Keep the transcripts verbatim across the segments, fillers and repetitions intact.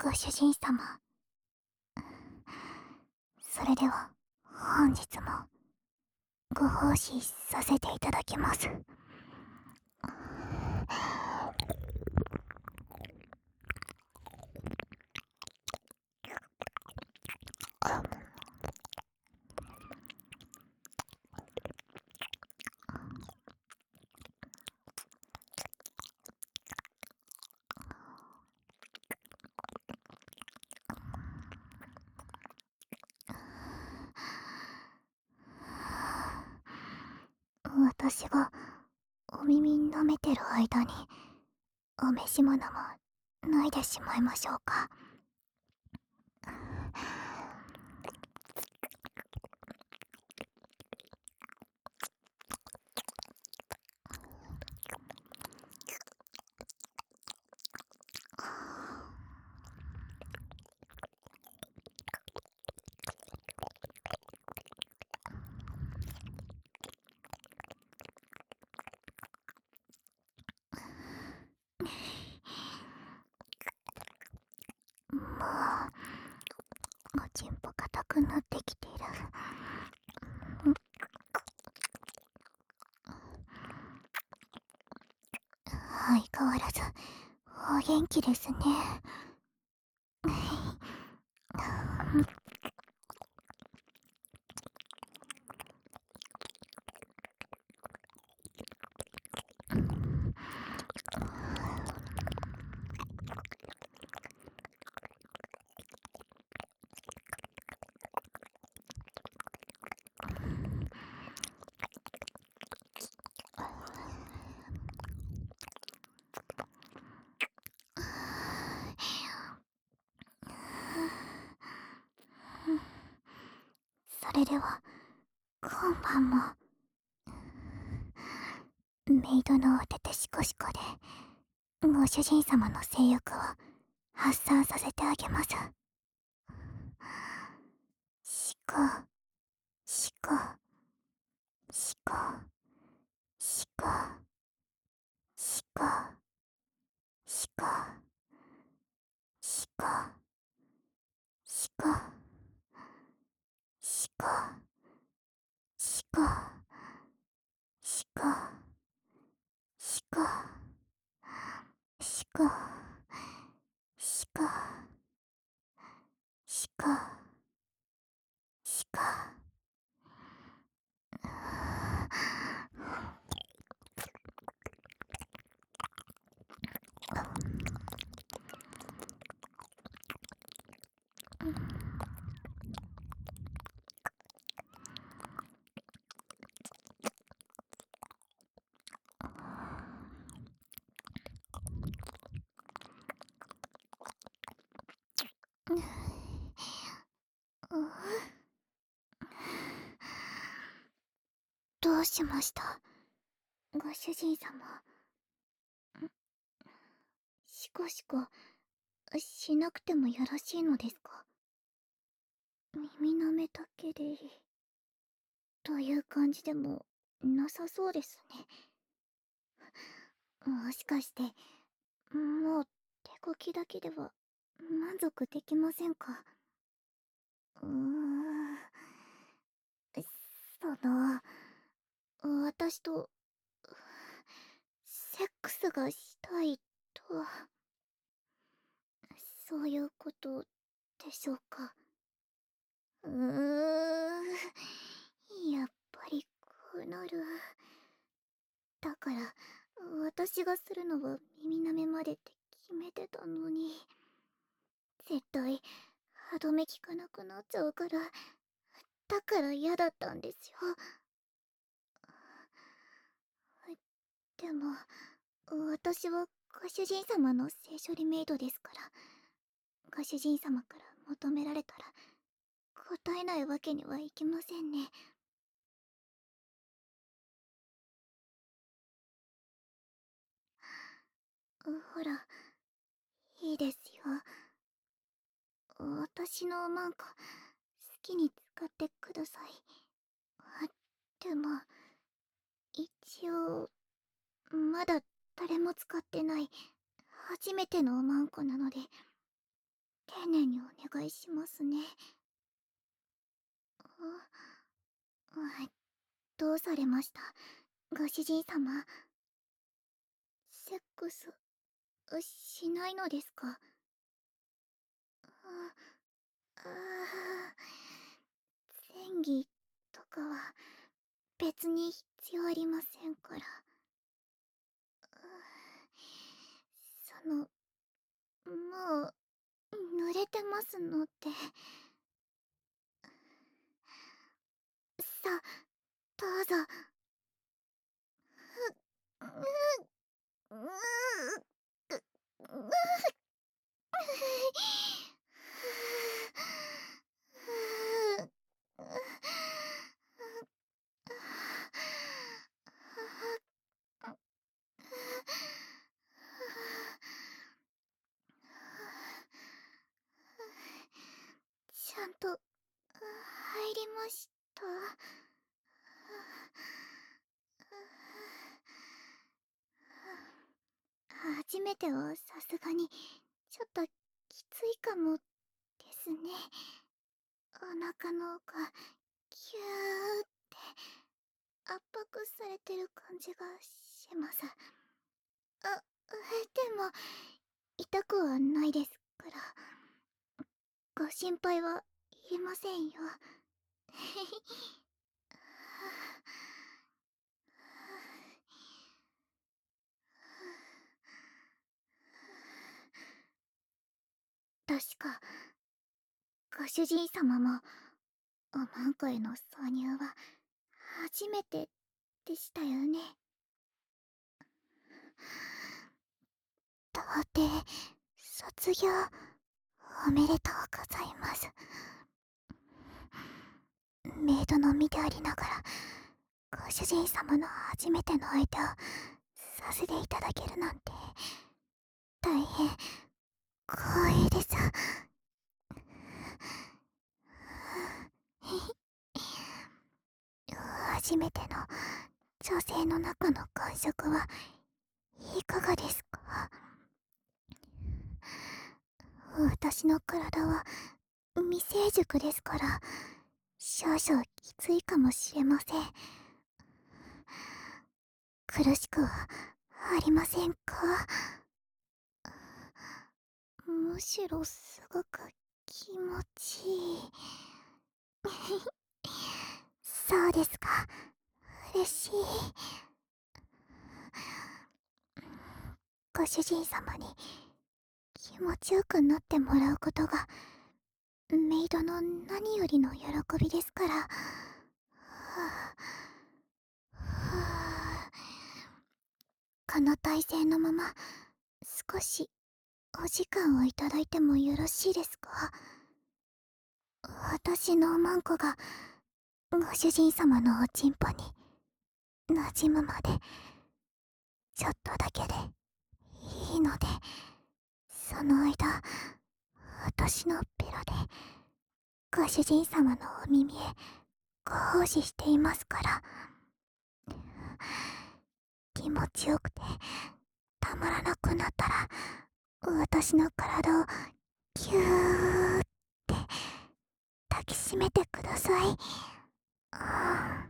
ご主人様。それでは本日もご奉仕させていただきます。私がお耳に舐めてる間にお召し物も脱いでしまいましょうか。もうおちんぽ硬くなってきてる。相変わらずお元気ですね。それでは今晩もメイドのおててしこしこでご主人様の性欲を発散させてあげます。しこしこしこしこしこしこしこしこしこしこしこしこしこしこしこしこどうしました、ご主人様。しこしこしなくてもよろしいのですか？耳舐めだけでいいという感じでもなさそうですね。もしかしてもう手こきだけでは満足できませんか？うーん、その私とセックスがしたいと、そういうことでしょうか？うーん、やっぱりこうなる。だから私がするのは耳舐めまでって決めてたのに、絶対歯止め効かなくなっちゃうから、だから嫌だったんですよ。でも私はご主人様の性処理メイドですから、ご主人様から求められたら答えないわけにはいきませんね。ほら、いいですよ。私のマンコ好きに使ってください。あでも一応まだ誰も使ってない初めてのマンコなので、 願いしますね。あ、あ、どうされました、ご主人様。セックスしないのですか？ああ、前儀とかは別に必要ありませんから。その、もう濡れてますので。さ、どうぞ。う、う、う、う、う、ちゃんと入りました。初めてはさすがにちょっときついかもですね。お腹の奥がキューって圧迫されてる感じがします。あ、でも痛くはないですからご心配はいりませんよ。確かご主人様もおまんこへの挿入は初めてでしたよね。童貞卒業おめでとうございます。メイドの身でありながらご主人様の初めての相手をさせていただけるなんて大変光栄です。初めての女性の中の感触はいかがですか？私の体は未成熟ですから少々きついかもしれません。苦しくはありませんか？むしろすごく気持ちいい。そうですか。嬉しい。ご主人様に気持ちよくなってもらうことがメイドの何よりの喜びですから。はあ、はあ、この体勢のまま少しお時間をいただいてもよろしいですか？私のおまんこがご主人様のおちんぽに馴染むまでちょっとだけでいいので、その間私のベロでご主人様のお耳へご奉仕していますから。気持ちよくてたまらなくなったら私の体をギューって抱きしめてください。あ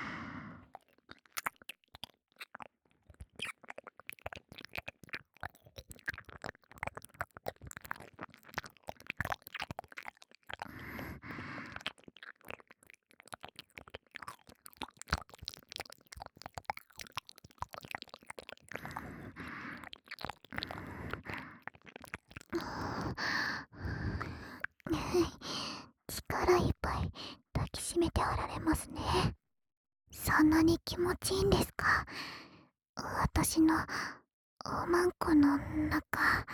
力いっぱい抱きしめておられますね。そんなに気持ちいいんですか？私のおまんこの中。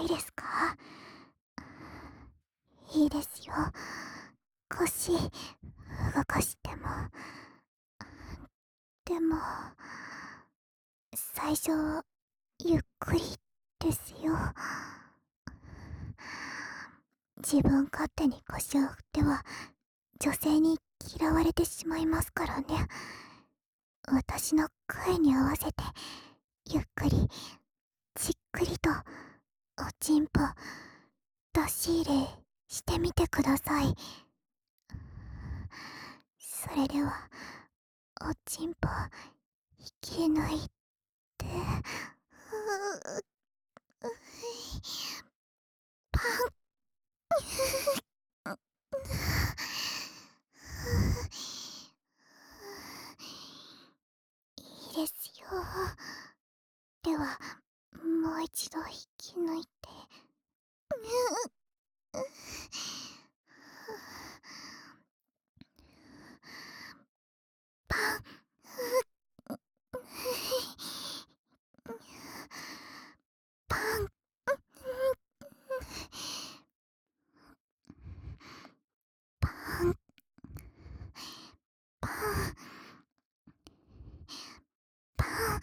いですか？いいですよ。腰動かしても。でも最初ゆっくりですよ。自分勝手に腰を振っては女性に嫌われてしまいますからね。私の声に合わせてゆっくりじっくりとおちんぽ出し入れしてみてください。それではおちんぽ引き抜いて、ううパンいいですよ。ではもう一度引き抜いて、パンパンパンパンパン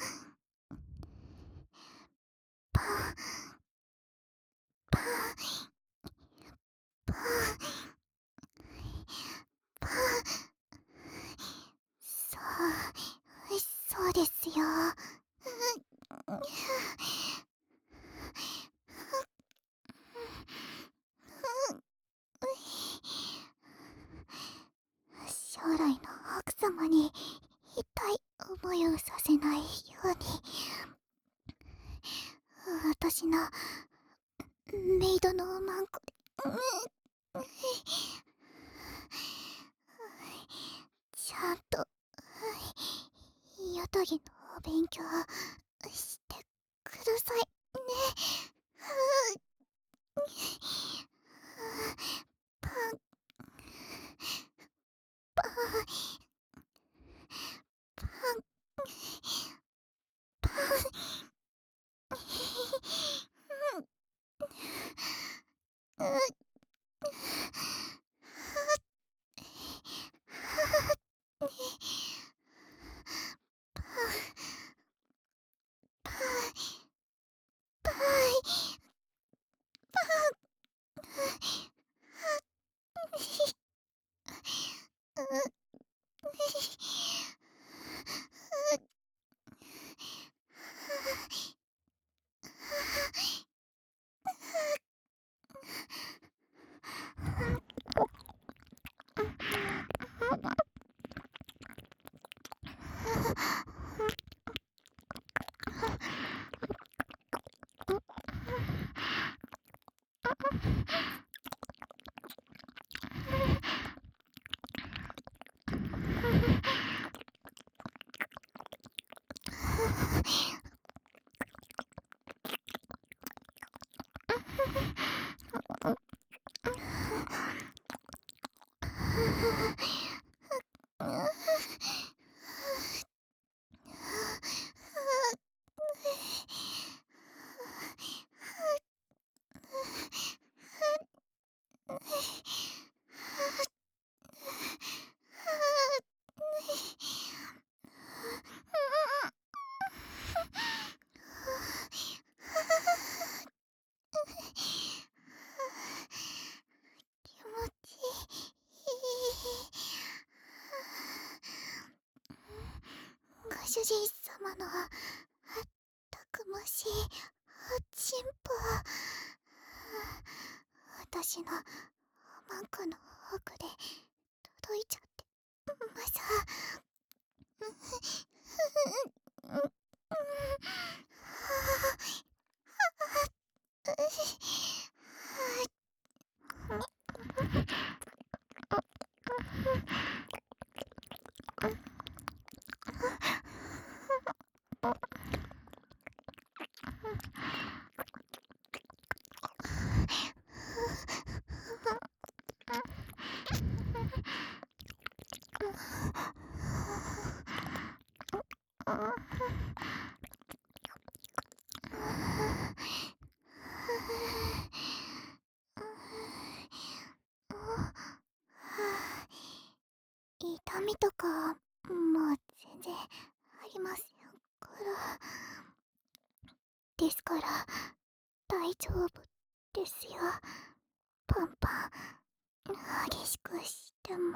パンパンパンパン。そうそうですよ。将来の奥様に痛い思いをさせないように、私のメイドのおまんこでちゃんとヨトギのお勉強してくださいね。パンパンパンパン。うっパイパイ気持ちいい。ご主人様のあったくましいおちんぽ、私のおまんこの奥で届いちゃってまさ。 然ありませんから。ですから大丈夫ですよ。パンパン激しくしても。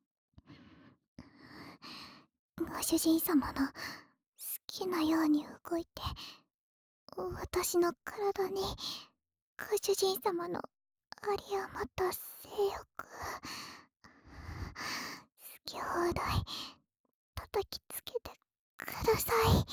ご主人様の好きなように動いて、私の体にご主人様のあり余った性欲好き放題叩きつけてください。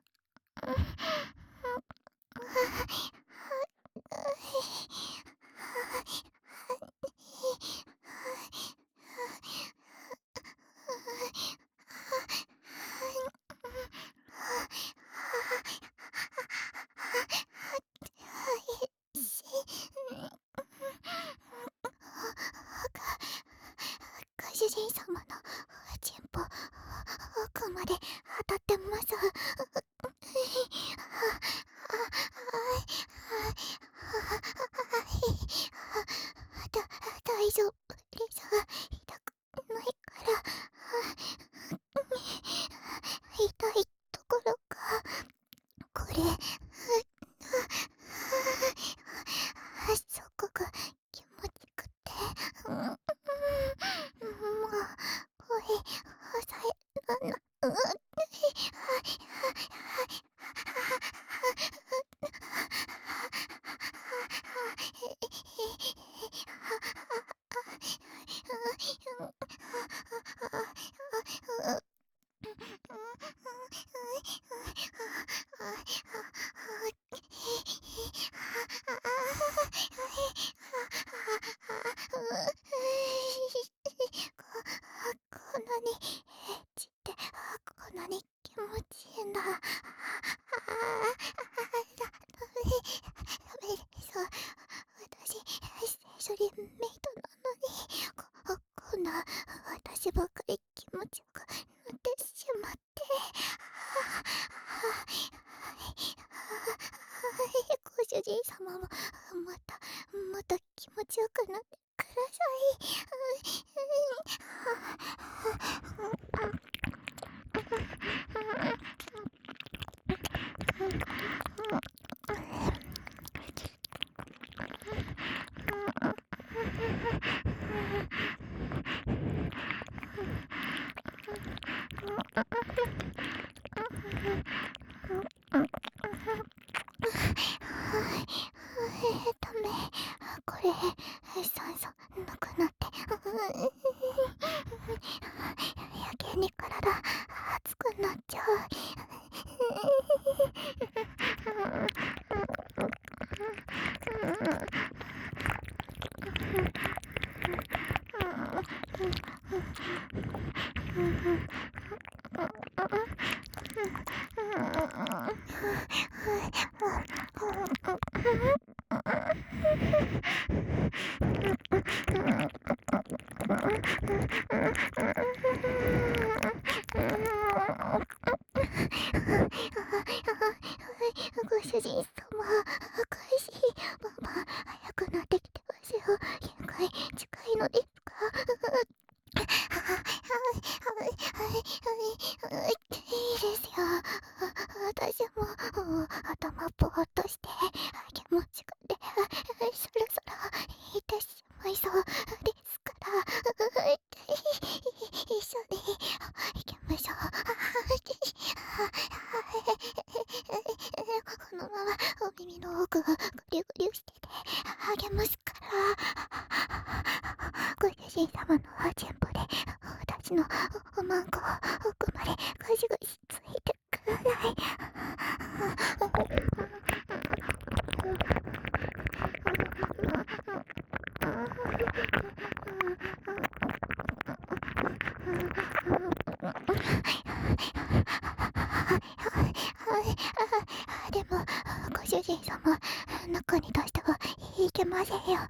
ご主人様のチンポ奥まで当たってます。だ大丈夫です。痛くないから。痛いところがこれそこが気持ちくて、もう声抑えらんな。ここんなにエッチってこんなに気持ちいいんだ。ダメダメです。私センソリーメイトなのにここんな私ばかり気持ちよくなってしまって。ご主人様もまたまた気持ちよくなってください。ダメ、これ酸素なくなってやけに体熱くなっちゃう。ご主人様、開始バンバン早くなってきてますよ。限界近いのですか？いいですよ。私も頭ぼーっとして気持ちがでそろそろいてしまいそうですから、一緒に行きましょう。このままお耳の奥をグリュグリュしててあげますから。ご主人様のチンポで私のおまんこ奥までガシガシついてください。でもご主人様、中に出してはいけませんよ。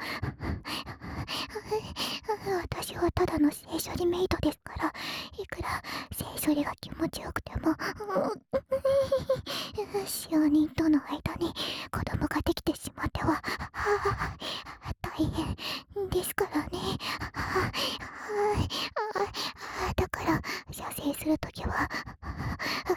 私はただの性処理メイトですから、いくら性処理が気持ちよくても使用人との間に子供ができてしまっては大変ですからね。だから射精するときは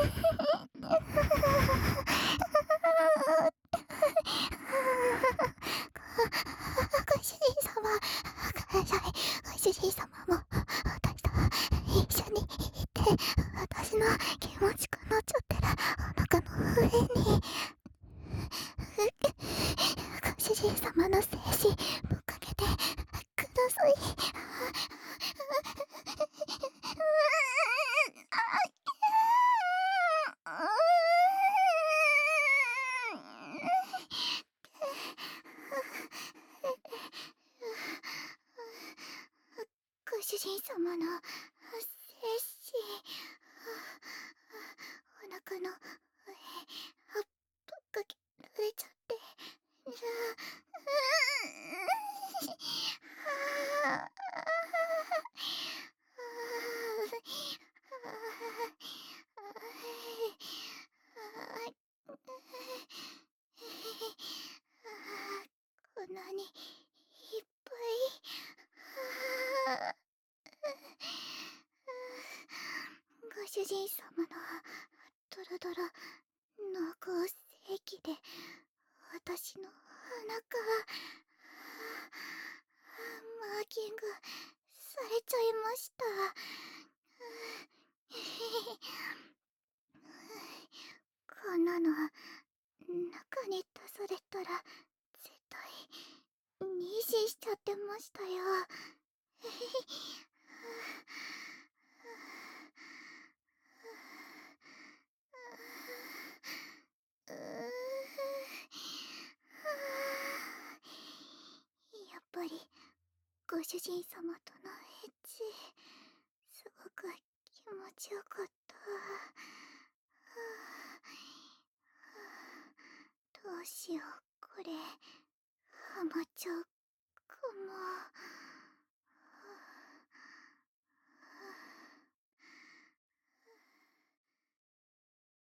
ご主人様、ご主人様も私と一緒にいて、私の気持ちこのちょってるお腹の上に、ご主人様の精子ぶっかけてください。ご主人様の精子、お腹の上、ぶっかけられちゃって。こんなにいっぱい。ご主人様のドロドロ濃厚精液で私のお腹マーキングされちゃいました。こんなの中に出されたら絶対妊娠しちゃってましたよ。やっぱりご主人様とのエッチすごく気持ちよかった。どうしよう、これハマっちゃうかも。